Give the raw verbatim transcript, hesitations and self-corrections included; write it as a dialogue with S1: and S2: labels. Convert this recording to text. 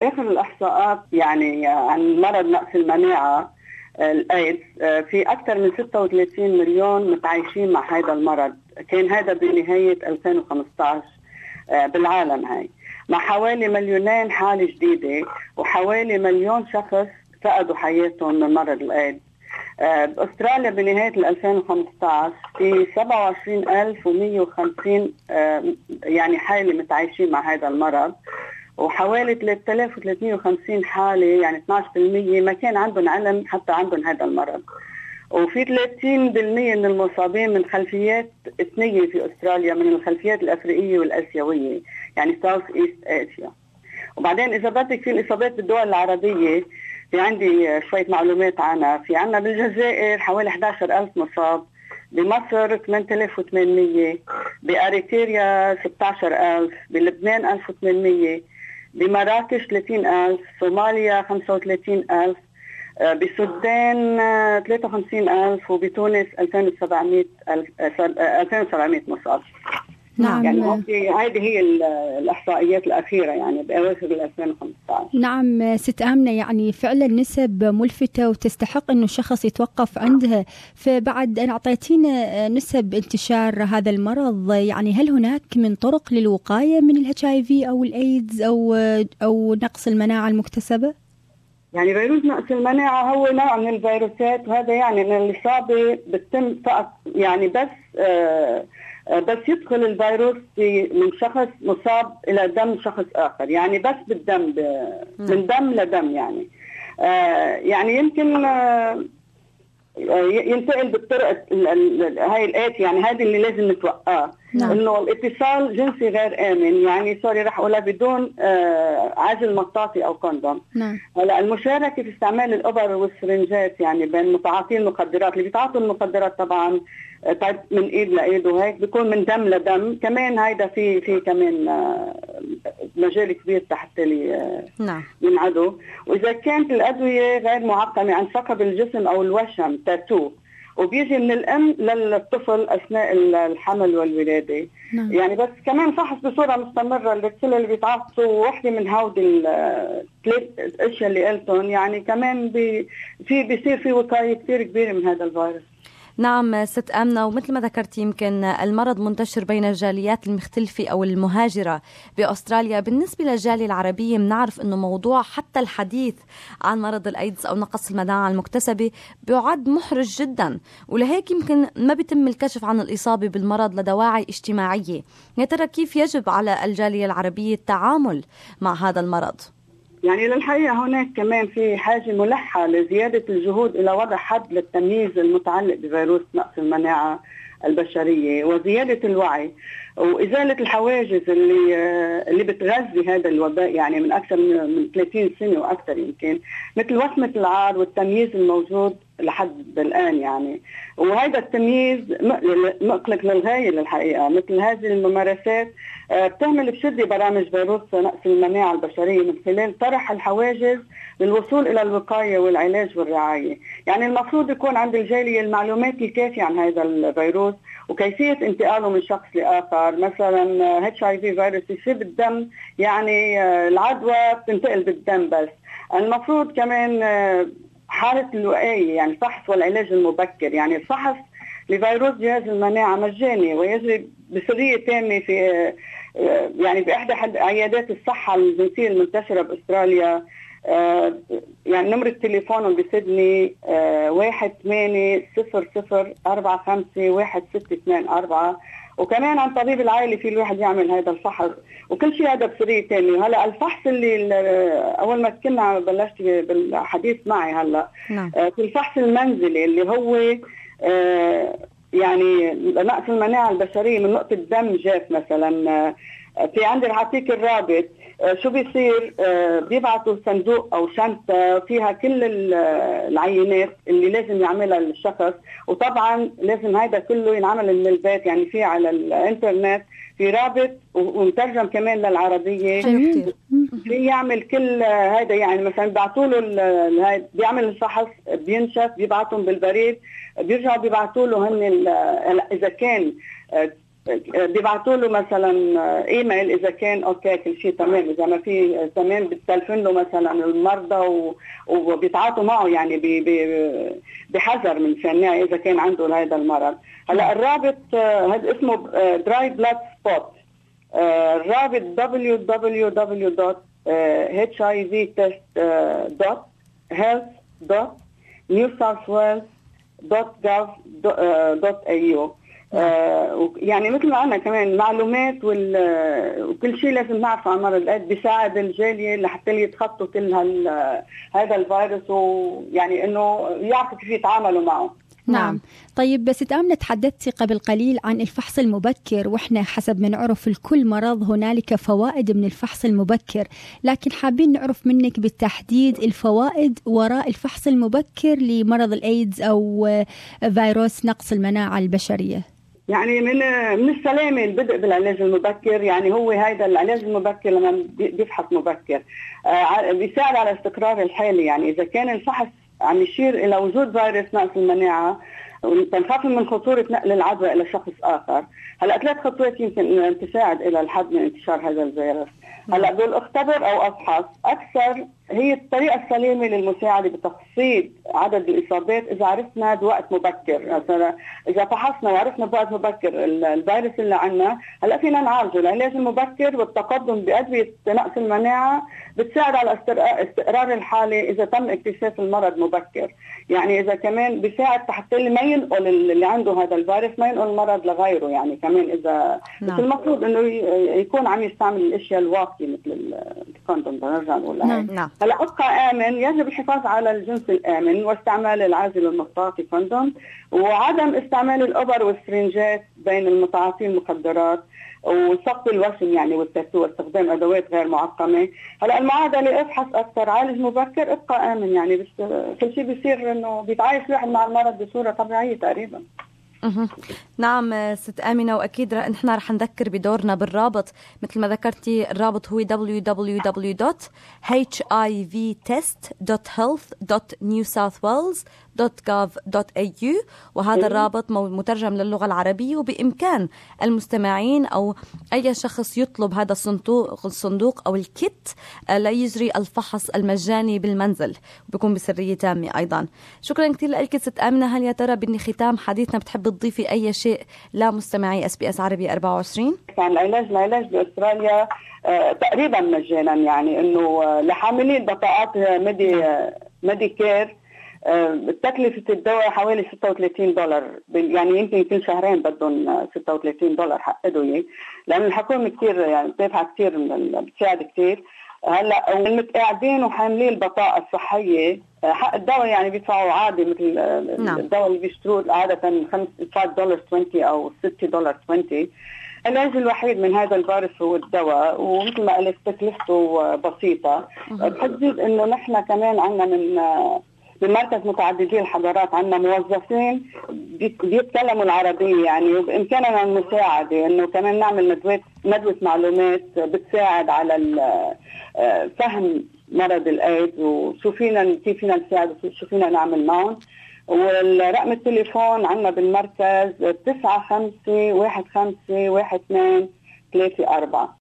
S1: آخر الإحصاءات يعني عن مرض نقص المناعة الأيدز، في أكثر من ستة وثلاثين مليون متعايشين مع هذا المرض. كان هذا بنهاية ألفين وخمسة عشر بالعالم هاي، مع حوالي مليونين حالة جديدة وحوالي مليون شخص فقدوا حياتهم من مرض الأيدز. بأستراليا بنهاية ألفين وخمسة عشر في سبعة وعشرين ألف ومئة وخمسين يعني حالة متعايشين مع هذا المرض، وحوالي ثلاثة آلاف وثلاثمئة وخمسين حالة يعني اثني عشر بالمئة ما كان عندهم علم حتى عندهم هذا المرض. وفي ثلاثين بالمئة من المصابين من خلفيات اثنية في أستراليا، من الخلفيات الأفريقية والأسيوية يعني ساوث إيست آسيا. وبعدين إذا بدك في الإصابات بالدول العربية في عندي شوية معلومات عنها. في عنا بالجزائر حوالي أحد عشر ألف مصاب، بمصر ثمانية آلاف وثمانمئة، بأريتريا ستة عشر ألف، بلبنان ألف وثمانمئة، بمراكش ثلاثين ألف، صوماليا خمسة وثلاثين ألف، بسودان ثلاثة وخمسين ألف، وبتونس ألفين وسبعمئة ألفين وسبعمئة مصاب.
S2: نعم.
S1: يعني هذه هي الإحصائيات الأخيرة يعني بأواخر ألفين وخمسة عشر.
S2: نعم ست آمنة، يعني فعلا نسب ملفتة وتستحق أنه الشخص يتوقف عندها. فبعد أن أعطيتينا نسب انتشار هذا المرض، يعني هل هناك من طرق للوقاية من الاتش اي في أو الأيدز أو أو نقص المناعة المكتسبة؟
S1: يعني فيروس نقص المناعة هو نوع من الفيروسات، وهذا يعني أن الإصابة بتتم فقط يعني بس آه بس يدخل الفيروس من شخص مصاب إلى دم شخص آخر، يعني بس بالدم من دم لدم يعني آه يعني يمكن آه ينتقل بالطرق هاي الآتي، يعني هذه اللي لازم نتوقعها. نعم. إنه الاتصال جنسي غير آمن، يعني سوري رح أقولها بدون آه عزل مطاطي أو كوندوم.
S2: نعم.
S1: هلا المشاركة في استعمال الإبر والسرنجات يعني بين متعاطي المخدرات، اللي بيتعاطوا المخدرات طبعا طيب من ايد لايد وهيك بيكون من دم لدم كمان، هيدا في في كمان مجال كبير تحت اللي
S2: نعم
S1: ينعدوا. واذا كانت الادويه غير معقمه عن ثقب الجسم او الوشم تاتو، وبيجي من الام للطفل اثناء الحمل والولاده.
S2: نعم.
S1: يعني بس كمان فحص بصوره مستمره للكل اللي بيتعاطوا وحده من هودي الثلاث اشياء اللي قلتهم، يعني كمان بي في بيصير في وقايه كثير كبيره من هذا الفيروس.
S3: نعم ست آمنة، ومثل ما ذكرت يمكن المرض منتشر بين الجاليات المختلفة أو المهاجرة بأستراليا. بالنسبة للجالية العربية بنعرف أنه موضوع حتى الحديث عن مرض الأيدز أو نقص المناعة المكتسبة بيعد محرج جدا، ولهيك يمكن ما بيتم الكشف عن الإصابة بالمرض لدواعي اجتماعية. يا ترى كيف يجب على الجالية العربية التعامل مع هذا المرض؟
S1: يعني للحقيقة هناك كمان في حاجة ملحة لزيادة الجهود إلى وضع حد للتمييز المتعلق بفيروس نقص المناعة البشرية، وزيادة الوعي وإزالة الحواجز اللي اللي بتغذي هذا الوباء يعني من أكثر من ثلاثين سنة وأكثر، يمكن مثل وصمة العار والتمييز الموجود لحد الآن يعني. وهذا التمييز مقلق للغاية للحقيقة. مثل هذه الممارسات بتعمل بشدة برامج فيروس نقص المناعة البشرية من خلال طرح الحواجز للوصول إلى الوقاية والعلاج والرعاية. يعني المفروض يكون عند الجالية المعلومات الكافية عن هذا الفيروس وكيفية انتقاله من شخص لآخر. مثلا اتش اي في فيروس يصير بالدم، يعني العدوى بتنتقل بالدم. بس المفروض كمان حالة الوقاية يعني الفحص والعلاج المبكر. يعني الفحص لفيروس جهاز المناعة مجاني ويجري بسرية تامة في يعني بإحدى عيادات الصحة الجنسية المنتشرة بأستراليا. آه يعني نمرة تليفونهم بسيدني آه واحد ثمانية صفر صفر أربعة خمسة واحد ستة اثنين أربعة، وكمان عن طبيب العائلي في الواحد يعمل هذا الفحص، وكل شيء هذا بسرية تاني. هلا الفحص اللي أول ما كنا بلشت بالحديث معي هلا
S3: نعم.
S1: آه في الفحص المنزلي اللي هو آه يعني نقص المناعة البشرية من نقطة دم جاف مثلا. آه في عندي العتيق الرابط شو بيصير؟ بيبعتوا صندوق أو شنطة فيها كل العينات اللي لازم يعملها الشخص، وطبعا لازم هذا كله ينعمل من البيت. يعني في على الانترنت في رابط ومترجم كمان للعربية يعمل كل هذا. يعني مثلا بيبعتوا له بيعمل الفحص بينشف بيبعتهم بالبريد، بيرجعوا بيبعتوا له هن إذا كان بيبعتوا له مثلا ايميل اذا كان اوكي كل شيء تمام، اذا ما في تمام بتسلفن له مثلا المرضى وبيتعاطوا معه يعني بحذر من شان اذا كان عنده هذا المرض. هلا الرابط هذا اسمه دراي بلاد سبوت، الرابط دبليو دبليو دبليو دوت إتش آي في تيست دوت هيلث دوت نيو ساوث ويلز دوت جوف دوت إيه يو. يعني مثل ما قلنا كمان معلومات وكل شيء لازم نعرفه عن مرض الايدز بيساعد الجاليه لحتى يتخطوا كل هذا الفيروس، ويعني انه يعرفوا كيف يتعاملوا معه.
S2: نعم. طيب بس آمنة تحدثتي قبل قليل عن الفحص المبكر، وإحنا حسب ما نعرف لكل مرض هنالك فوائد من الفحص المبكر، لكن حابين نعرف منك بالتحديد الفوائد وراء الفحص المبكر لمرض الإيدز أو فيروس نقص المناعة البشرية.
S1: يعني من من السلامة البدء بالعلاج المبكر، يعني هو هذا العلاج المبكر لما بيفحص مبكر آه بيساعد على استقرار الحالة. يعني إذا كان الفحص عم يشير إلى وجود فيروس نقص المناعة ونخاف من خطورة نقل العدوى إلى شخص آخر، هلا ثلاث خطوات يمكن أن تساعد إلى الحد من انتشار هذا الفيروس. هلا بدول اختبر أو أفحص أكثر هي الطريقة السليمة للمساعدة بتخفيض عدد الإصابات إذا عرفنا بوقت مبكر. مثلا إذا فحصنا وعرفنا بوقت مبكر الفيروس اللي عنا، هلا فينا نعالجه. العلاج المبكر والتقدم بأدوية نقص المناعة بتساعد على استقرار الحالة إذا تم اكتشاف المرض مبكر. يعني إذا كمان بيساعد حتى ما ينقل اللي عنده هذا الفيروس ما ينقل المرض لغيره. يعني كمان إذا نعم. المفروض إنه يكون عم يستعمل الأشياء الواقية مثل الكوندوم نرجع نقول نعم. هلا أبقى آمن، يجب الحفاظ على الجنس الآمن واستعمال العازل المطاطي كوندوم، وعدم استعمال الأبر والسرنجات بين المتعاطي المخدرات، وسقط الوسم يعني والتاتو، واستخدام أدوات غير معقمة. هلا المعادلة افحص أكثر، عالج مبكر، ابقى آمن. يعني بس كل شيء بيصير إنه بيتعايش الواحد مع المرض بصورة طبيعية تقريبا.
S3: نعم ست آمنة، وأكيد نحن رح نذكر بدورنا بالرابط مثل ما ذكرتي. الرابط هو دبليو دبليو دبليو دوت إتش آي في تيست دوت هيلث دوت نيو ساوث ويلز دوت جوف دوت إيه يو، وهذا الرابط مترجم للغة العربية، وبإمكان المستمعين أو أي شخص يطلب هذا الصندوق الصندوق أو الكيت ليجري الفحص المجاني بالمنزل، وبيكون بسرية تامة أيضا. شكرا كثير لك ست آمنة. هل يا ترى بختام حديثنا بتحب تضيفي أي شيء لمستمعي اس بي اس عربي أربعة وعشرين؟
S1: كان العلاج العلاج بأستراليا آه تقريبا مجانا، يعني إنه آه لحاملي البطاقات ميدي آه ميدي كير آه تكلفة الدواء حوالي ستة وثلاثين دولار، يعني يمكن كل شهرين بدهم ستة وثلاثين دولار حق أدوية، لأن الحكومة كتير يعني بتدفع كتير، بتساعد كتير. هلا والمتقاعدين وحاملين البطاقة الصحية حق الدواء يعني بيدفعوا عادي مثل نعم. الدواء اللي بيشتروه عادة خمسة دولار عشرين أو ستة دولار عشرين. العلاج الوحيد من هذا الفيروس هو الدواء، ومثل ما قلت تكلفته بسيطة. بحدد إنه نحن كمان عنا من بمركز متعددي الحضارات عنا موظفين بيتكلموا العربية، يعني وبإمكاننا المساعدة إنه كمان نعمل ندوة ندوة معلومات بتساعد على فهم مرض الإيدز وشو فينا كيف فينا نساعد وشو فينا نعمل معهم. والرقم التليفون عنا بالمركز تسعة خمسة واحد خمسة واحد اثنين ثلاثة أربعة.